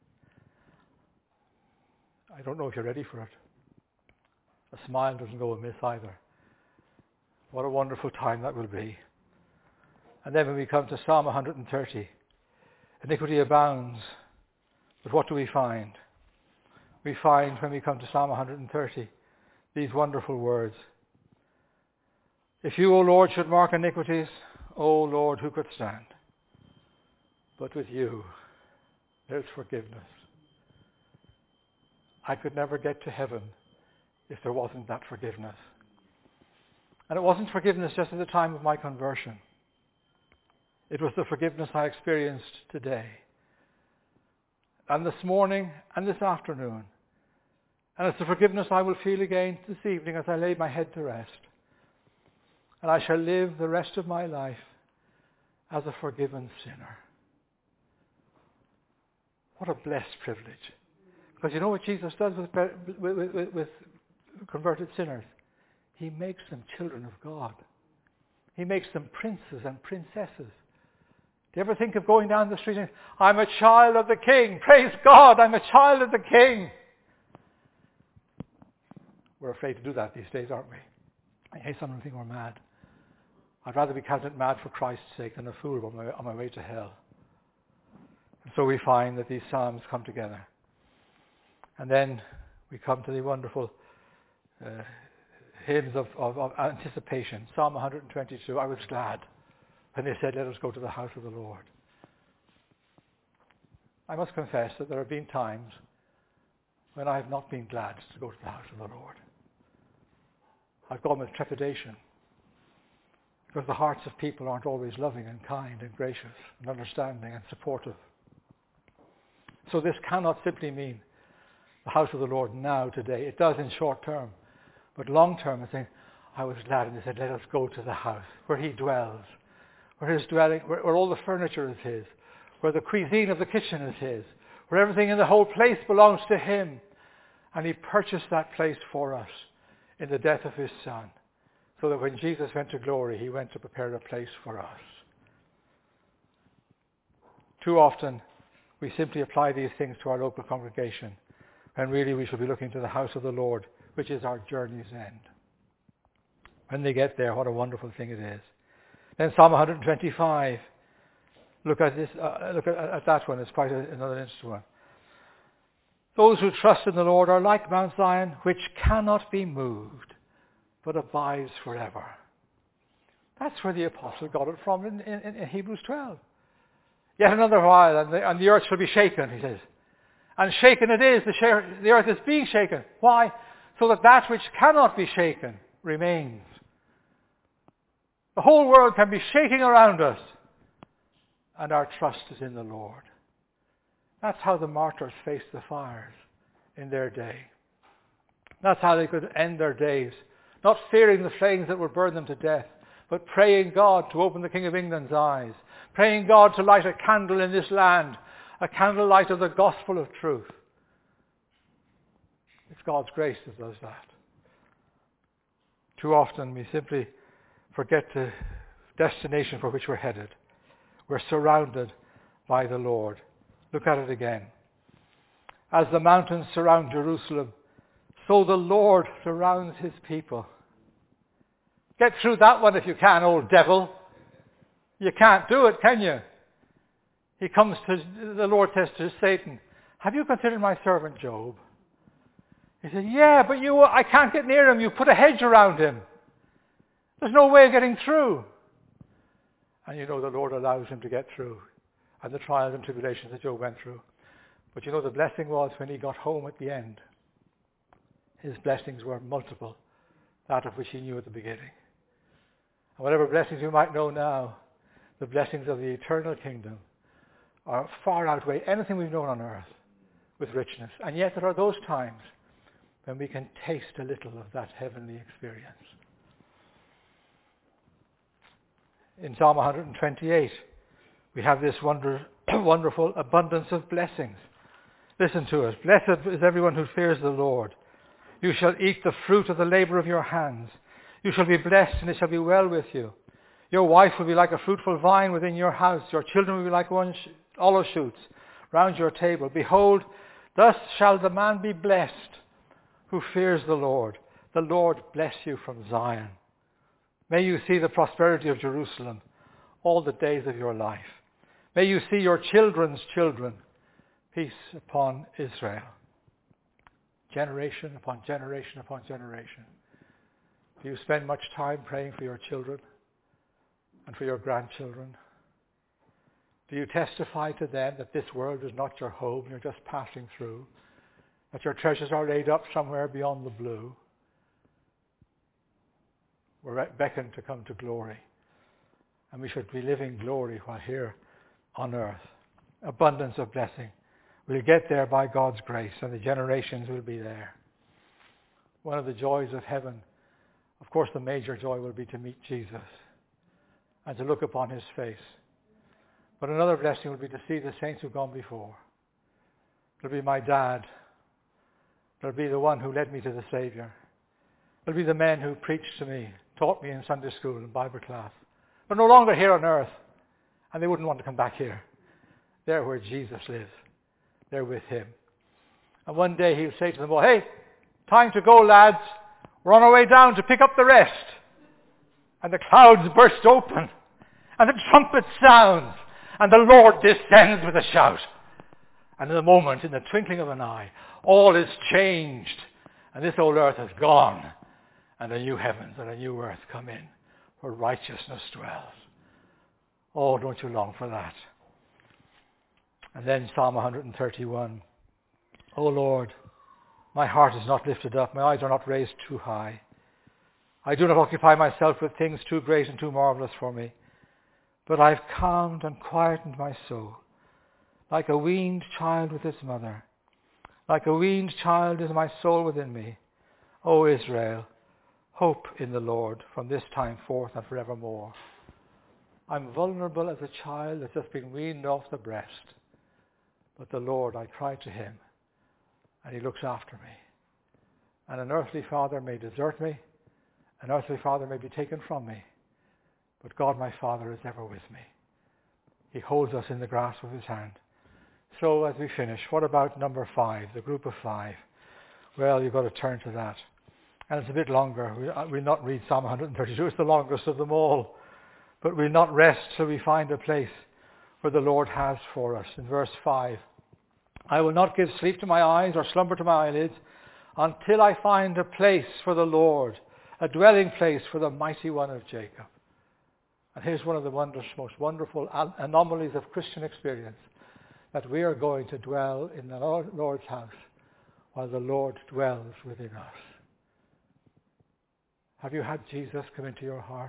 I don't know if you're ready for it. A smile doesn't go amiss either. What a wonderful time that will be. And then when we come to Psalm one thirty, iniquity abounds. But what do we find? We find when we come to Psalm one thirty, these wonderful words. If you, O Lord, should mark iniquities, O Lord, who could stand? But with you, there's forgiveness. I could never get to heaven if there wasn't that forgiveness. And it wasn't forgiveness just at the time of my conversion. It was the forgiveness I experienced today, and this morning, and this afternoon. And it's the forgiveness I will feel again this evening as I lay my head to rest. And I shall live the rest of my life as a forgiven sinner. What a blessed privilege. Because you know what Jesus does with, with, with, with converted sinners? He makes them children of God. He makes them princes and princesses. Do you ever think of going down the street and, I'm a child of the King. Praise God, I'm a child of the King. We're afraid to do that these days, aren't we? I hate someone think we're mad. I'd rather be counted mad for Christ's sake than a fool on my, on my way to hell. And so we find that these psalms come together. And then we come to the wonderful uh, hymns of, of, of anticipation. Psalm one twenty-two, I was glad when they said, let us go to the house of the Lord. I must confess that there have been times when I have not been glad to go to the house of the Lord. I've gone with trepidation, because the hearts of people aren't always loving and kind and gracious and understanding and supportive. So this cannot simply mean the house of the Lord now, today. It does in short term. But long term, it's saying, I was glad, and they said, let us go to the house where he dwells, where his dwelling, where, where all the furniture is his, where the cuisine of the kitchen is his, where everything in the whole place belongs to him. And he purchased that place for us in the death of his Son, so that when Jesus went to glory, he went to prepare a place for us. Too often, we simply apply these things to our local congregation, when really we should be looking to the house of the Lord, which is our journey's end. When they get there, what a wonderful thing it is. Then Psalm one twenty-five. Look at this. Uh, look at, at that one. It's quite a, another interesting one. Those who trust in the Lord are like Mount Zion, which cannot be moved, but abides forever. That's where the apostle got it from in, in, in Hebrews twelve. Yet another while, and the, and the earth shall be shaken, he says. And shaken it is. The, share, the earth is being shaken. Why? So that that which cannot be shaken remains. The whole world can be shaking around us, and our trust is in the Lord. That's how the martyrs faced the fires in their day. That's how they could end their days, not fearing the flames that would burn them to death, but praying God to open the King of England's eyes, praying God to light a candle in this land, a candlelight of the gospel of truth. It's God's grace that does that. Too often we simply forget the destination for which we're headed. We're surrounded by the Lord. Look at it again. As the mountains surround Jerusalem, so the Lord surrounds his people. Get through that one if you can, old devil. You can't do it, can you? He comes to, the Lord says to Satan, have you considered my servant Job? He said, yeah, but you, I can't get near him. You put a hedge around him. There's no way of getting through. And you know the Lord allows him to get through, and the trials and tribulations that Job went through. But you know the blessing was when he got home at the end. His blessings were multiple, that of which he knew at the beginning. And whatever blessings we might know now, the blessings of the eternal kingdom are far outweigh anything we've known on earth with richness. And yet there are those times when we can taste a little of that heavenly experience. In Psalm one twenty-eight, we have this wonder, wonderful abundance of blessings. Listen to it. Blessed is everyone who fears the Lord. You shall eat the fruit of the labor of your hands. You shall be blessed, and it shall be well with you. Your wife will be like a fruitful vine within your house. Your children will be like one sh- olive shoots round your table. Behold, thus shall the man be blessed who fears the Lord. The Lord bless you from Zion. May you see the prosperity of Jerusalem all the days of your life. May you see your children's children. Peace upon Israel. Generation upon generation upon generation. Do you spend much time praying for your children and for your grandchildren? Do you testify to them that this world is not your home, you're just passing through, that your treasures are laid up somewhere beyond the blue? We're beckoned to come to glory, and we should be living glory while here on earth. Abundance of blessing. We'll get there by God's grace, and the generations will be there. One of the joys of heaven, of course the major joy will be to meet Jesus and to look upon his face. But another blessing will be to see the saints who've gone before. It'll be my dad It'll be the one who led me to the Saviour. It'll be the men who preached to me, taught me in Sunday school and Bible class. They're no longer here on earth, and they wouldn't want to come back here. They're where Jesus lives. They're with him. And one day he'll say to them all, hey, time to go, lads. We're on our way down to pick up the rest. And the clouds burst open, and the trumpet sounds, and the Lord descends with a shout. And in a moment, in the twinkling of an eye, all is changed, and this old earth is gone, and a new heavens and a new earth come in, where righteousness dwells. Oh, don't you long for that? And then Psalm one thirty-one. O Lord, my heart is not lifted up, my eyes are not raised too high. I do not occupy myself with things too great and too marvelous for me, but I have calmed and quietened my soul, like a weaned child with its mother. Like a weaned child is my soul within me. O Israel, hope in the Lord from this time forth and forevermore. I'm vulnerable as a child that's just been weaned off the breast. But the Lord, I cry to him, and he looks after me. And an earthly father may desert me, an earthly father may be taken from me, but God my Father is ever with me. He holds us in the grasp of his hand. So as we finish, what about number five, the group of five? Well, you've got to turn to that. And it's a bit longer. We, we'll not read Psalm one thirty-two. It's the longest of them all. But we'll not rest till we find a place where the Lord has for us. In verse five, I will not give sleep to my eyes or slumber to my eyelids until I find a place for the Lord, a dwelling place for the mighty one of Jacob. And here's one of the wondrous, most wonderful anomalies of Christian experience, that we are going to dwell in the Lord's house while the Lord dwells within us. Have you had Jesus come into your heart?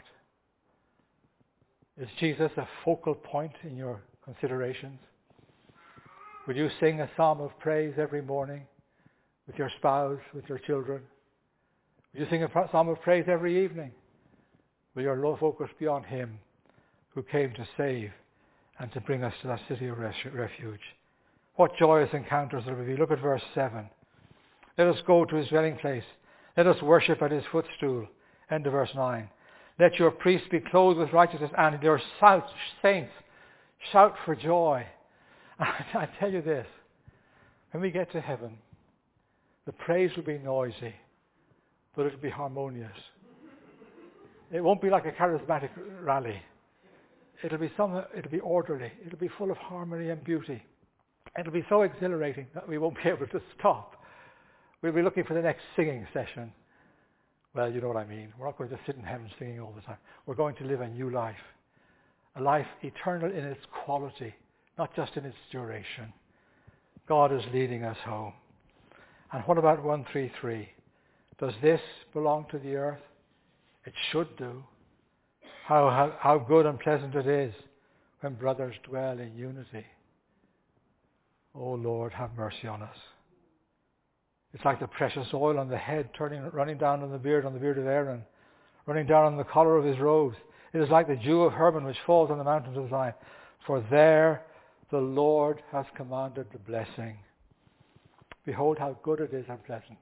Is Jesus a focal point in your considerations? Will you sing a psalm of praise every morning with your spouse, with your children? Will you sing a psalm of praise every evening? Will your low focus be on him who came to save and to bring us to that city of refuge? What joyous encounters there will be. Look at verse seven. Let us go to his dwelling place. Let us worship at his footstool. End of verse nine. Let your priests be clothed with righteousness, and your saints shout for joy. I tell you this, when we get to heaven, the praise will be noisy, but it will be harmonious. It won't be like a charismatic rally. It'll be some, it'll be orderly. It'll be full of harmony and beauty. It'll be so exhilarating that we won't be able to stop. We'll be looking for the next singing session. Well, you know what I mean. We're not going to sit in heaven singing all the time. We're going to live a new life. A life eternal in its quality, not just in its duration. God is leading us home. And what about one thirty-three? Does this belong to the earth? It should do. How, how, how good and pleasant it is when brothers dwell in unity. Oh Lord, have mercy on us. It's like the precious oil on the head turning, running down on the beard, on the beard of Aaron, running down on the collar of his robes. It is like the dew of Hermon which falls on the mountains of Zion. For there the Lord has commanded the blessing. Behold how good it is and pleasant.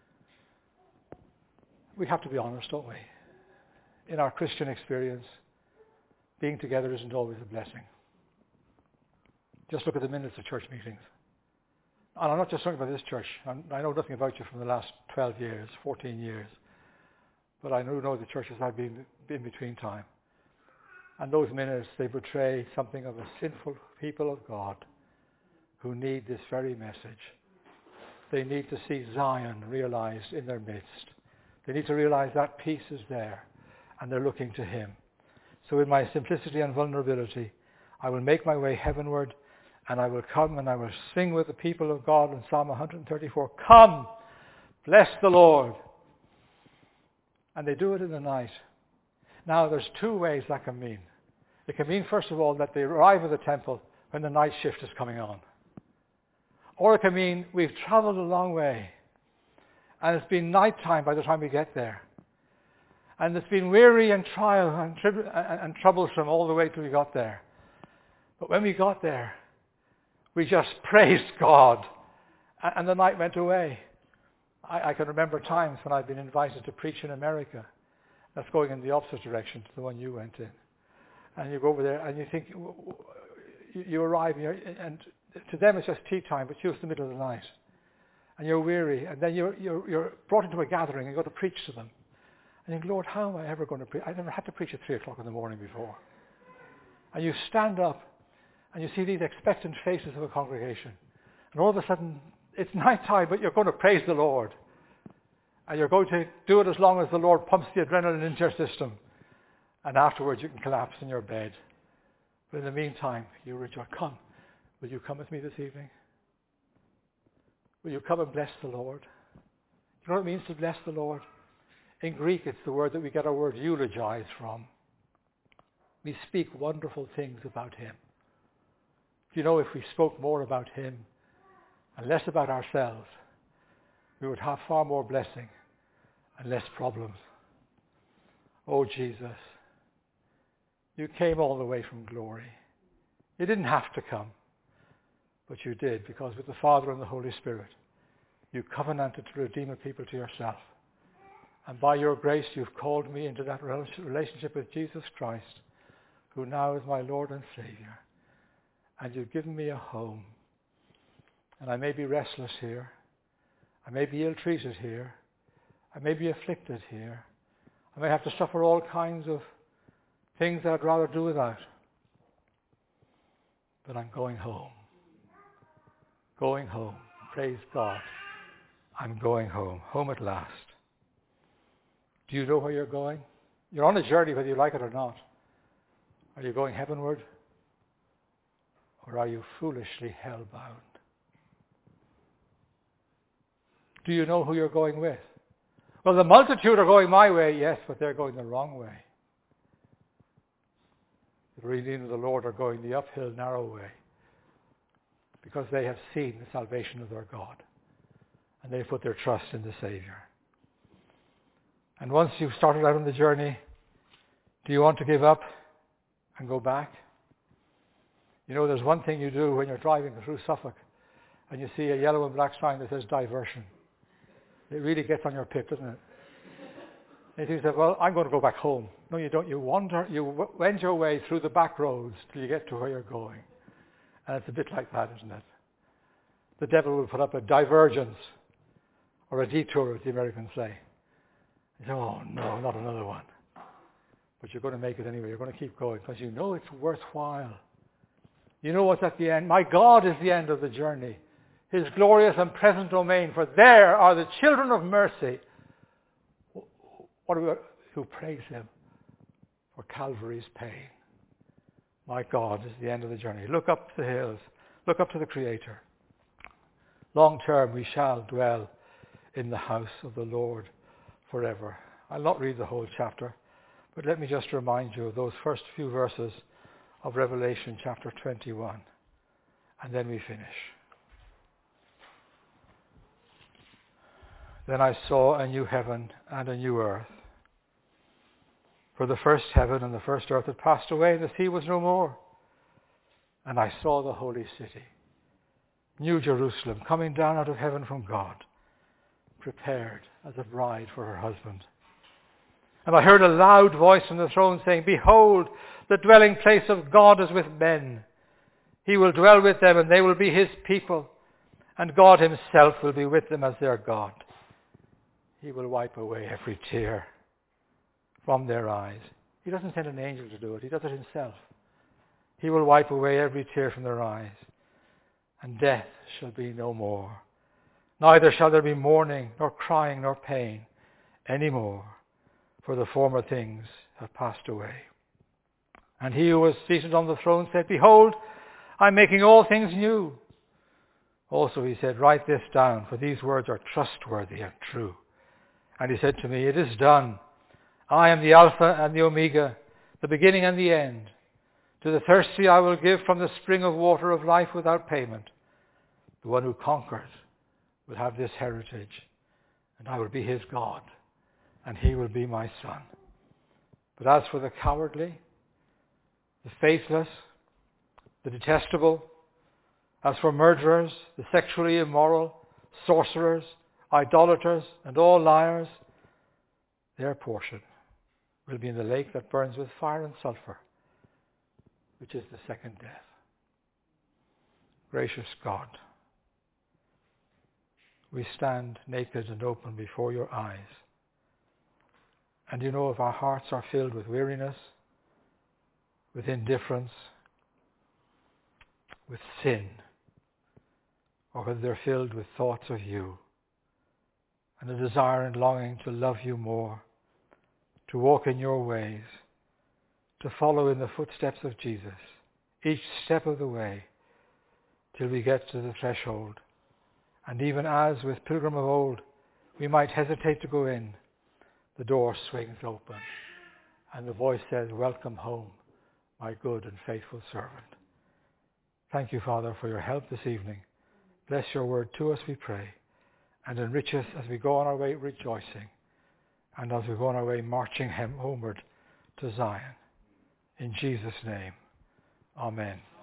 We have to be honest, don't we? In our Christian experience, being together isn't always a blessing. Just look at the minutes of church meetings. And I'm not just talking about this church. I'm, I know nothing about you from the last twelve years, fourteen years. But I do know the churches I've been in between time. And those minutes, they portray something of a sinful people of God who need this very message. They need to see Zion realized in their midst. They need to realize that peace is there, and they're looking to him. So in my simplicity and vulnerability, I will make my way heavenward, and I will come and I will sing with the people of God in Psalm one thirty-four. Come, bless the Lord. And they do it in the night. Now there's two ways that can mean. It can mean, first of all, that they arrive at the temple when the night shift is coming on. Or it can mean we've traveled a long way, and it's been nighttime by the time we get there. And it's been weary and trial and, tri- and troublesome all the way till we got there. But when we got there, we just praised God, and the night went away. I, I can remember times when I've been invited to preach in America. That's going in the opposite direction to the one you went in. And you go over there and you think, you, you arrive and, you're, and to them it's just tea time, but you it's the middle of the night. And you're weary, and then you're, you're, you're brought into a gathering and you go to preach to them. And you think, Lord, how am I ever going to preach? I never had to preach at three o'clock in the morning before. And you stand up and you see these expectant faces of a congregation. And all of a sudden, it's night time, but you're going to praise the Lord. And you're going to do it as long as the Lord pumps the adrenaline into your system. And afterwards you can collapse in your bed. But in the meantime, you rejoice. Come. Will you come with me this evening? Will you come and bless the Lord? You know what it means to bless the Lord? In Greek, it's the word that we get our word eulogize from. We speak wonderful things about him. You know, if we spoke more about him and less about ourselves, we would have far more blessing and less problems. Oh, Jesus, you came all the way from glory. You didn't have to come, but you did, because with the Father and the Holy Spirit, you covenanted to redeem a people to yourself. And by your grace, you've called me into that relationship with Jesus Christ, who now is my Lord and Savior. And you've given me a home. And I may be restless here. I may be ill-treated here. I may be afflicted here. I may have to suffer all kinds of things that I'd rather do without. But I'm going home. Going home. Praise God. I'm going home. Home at last. Do you know where you're going? You're on a journey whether you like it or not. Are you going heavenward? Or are you foolishly hell-bound? Do you know who you're going with? Well, the multitude are going my way, yes, but they're going the wrong way. The redeemed of the Lord are going the uphill, narrow way, because they have seen the salvation of their God, and they've put their trust in the Savior. And once you've started out on the journey, do you want to give up and go back? You know, there's one thing you do when you're driving through Suffolk and you see a yellow and black sign that says diversion. It really gets on your pip, doesn't it? And you say, well, I'm going to go back home. No, you don't. You wander, you wend your way through the back roads till you get to where you're going. And it's a bit like that, isn't it? The devil will put up a divergence or a detour, as the Americans say. You say, oh, no, not another one. But you're going to make it anyway. You're going to keep going because you know it's worthwhile. You know what's at the end. My God is the end of the journey. His glorious and present domain. For there are the children of mercy what are we, who praise him for Calvary's pain. My God is the end of the journey. Look up the hills. Look up to the Creator. Long term we shall dwell in the house of the Lord forever. I'll not read the whole chapter, but let me just remind you of those first few verses of Revelation chapter twenty-one, and then we finish. Then I saw a new heaven and a new earth. For the first heaven and the first earth had passed away, and the sea was no more. And I saw the holy city, New Jerusalem, coming down out of heaven from God, prepared as a bride for her husband. And I heard a loud voice from the throne saying, Behold, the dwelling place of God is with men. He will dwell with them, and they will be his people, and God himself will be with them as their God. He will wipe away every tear from their eyes. He doesn't send an angel to do it. He does it himself. He will wipe away every tear from their eyes, and death shall be no more. Neither shall there be mourning, nor crying, nor pain any more, for the former things have passed away. And he who was seated on the throne said, Behold, I am making all things new. Also he said, Write this down, for these words are trustworthy and true. And he said to me, It is done. I am the Alpha and the Omega, the beginning and the end. To the thirsty I will give from the spring of water of life without payment. The one who conquers will have this heritage, and I will be his God, and he will be my son. But as for the cowardly, the faithless, the detestable, as for murderers, the sexually immoral, sorcerers, idolaters and all liars, their portion will be in the lake that burns with fire and sulfur, which is the second death. Gracious God, we stand naked and open before your eyes. And you know if our hearts are filled with weariness, with indifference, with sin, or whether they're filled with thoughts of you and a desire and longing to love you more, to walk in your ways, to follow in the footsteps of Jesus, each step of the way, till we get to the threshold. And even as with Pilgrim of old, we might hesitate to go in, the door swings open, and the voice says, welcome home, my good and faithful servant. Thank you, Father, for your help this evening. Bless your word to us, we pray, and enrich us as we go on our way rejoicing, and as we go on our way marching homeward to Zion. In Jesus' name, amen.